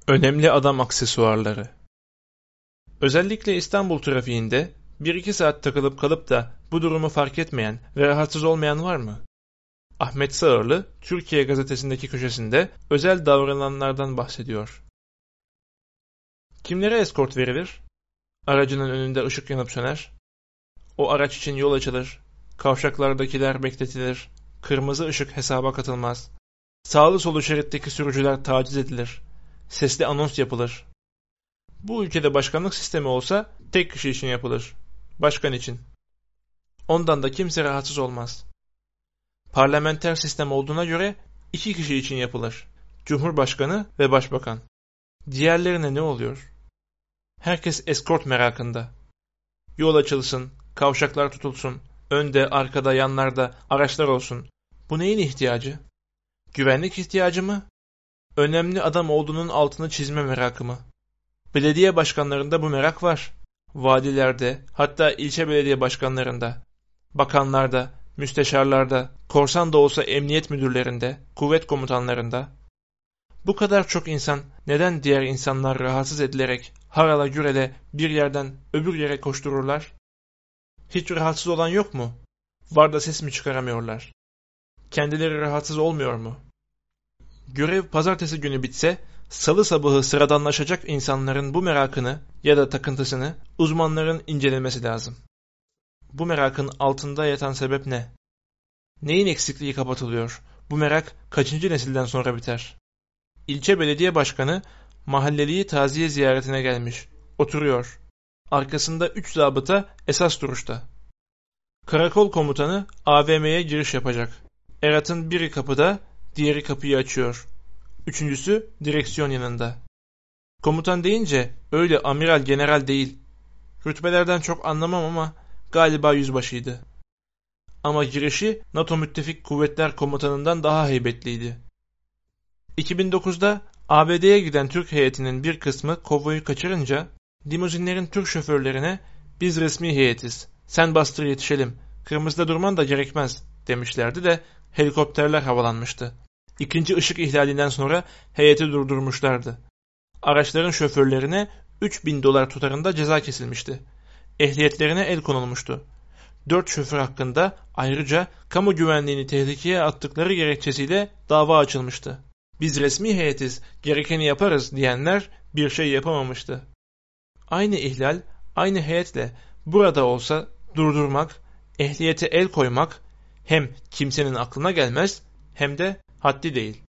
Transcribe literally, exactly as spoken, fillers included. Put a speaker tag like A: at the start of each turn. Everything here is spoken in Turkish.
A: Önemli adam aksesuarları. Özellikle İstanbul trafiğinde bir iki saat takılıp kalıp da bu durumu fark etmeyen ve rahatsız olmayan var mı? Ahmet Sağırlı, Türkiye Gazetesi'ndeki köşesinde özel davranılanlardan bahsediyor. Kimlere eskort verilir? Aracının önünde ışık yanıp söner. O araç için yol açılır. Kavşaklardakiler bekletilir. Kırmızı ışık hesaba katılmaz. Sağlı solu şeritteki sürücüler taciz edilir. Sesli anons yapılır. Bu ülkede başkanlık sistemi olsa tek kişi için yapılır. Başkan için. Ondan da kimse rahatsız olmaz. Parlamenter sistem olduğuna göre iki kişi için yapılır. Cumhurbaşkanı ve başbakan. Diğerlerine ne oluyor? Herkes eskort merakında. Yol açılsın, kavşaklar tutulsun, önde, arkada, yanlarda araçlar olsun. Bu neyin ihtiyacı? Güvenlik ihtiyacı mı? Önemli adam olduğunun altını çizme merakı mı? Belediye başkanlarında bu merak var. Vadilerde, hatta ilçe belediye başkanlarında, bakanlarda, müsteşarlarda, korsan da olsa emniyet müdürlerinde, kuvvet komutanlarında. Bu kadar çok insan neden diğer insanlar rahatsız edilerek harala gürele bir yerden öbür yere koştururlar? Hiç rahatsız olan yok mu? Var da ses mi çıkaramıyorlar? Kendileri rahatsız olmuyor mu? Görev pazartesi günü bitse, salı sabahı sıradanlaşacak insanların bu merakını ya da takıntısını uzmanların incelemesi lazım. Bu merakın altında yatan sebep ne? Neyin eksikliği kapatılıyor? Bu merak kaçıncı nesilden sonra biter? İlçe belediye başkanı mahalleliyi taziye ziyaretine gelmiş. Oturuyor. Arkasında üç zabıta esas duruşta. Karakol komutanı A V M'ye giriş yapacak. Erat'ın biri kapıda, diğeri kapıyı açıyor. Üçüncüsü direksiyon yanında. Komutan deyince öyle amiral general değil. Rütbelerden çok anlamam ama galiba yüzbaşıydı. Ama girişi NATO Müttefik Kuvvetler Komutanı'ndan daha heybetliydi. iki bin dokuzda A B D'ye giden Türk heyetinin bir kısmı konvoyu kaçırınca limuzinlerin Türk şoförlerine "Biz resmi heyetiz, sen bastır yetişelim, kırmızıda durman da gerekmez" demişlerdi de helikopterler havalanmıştı. İkinci ışık ihlalinden sonra heyeti durdurmuşlardı. Araçların şoförlerine üç bin dolar tutarında ceza kesilmişti. Ehliyetlerine el konulmuştu. Dört şoför hakkında ayrıca kamu güvenliğini tehlikeye attıkları gerekçesiyle dava açılmıştı. "Biz resmi heyetiz, gerekeni yaparız" diyenler bir şey yapamamıştı. Aynı ihlal, aynı heyetle burada olsa durdurmak, ehliyete el koymak hem kimsenin aklına gelmez hem de haddi değil.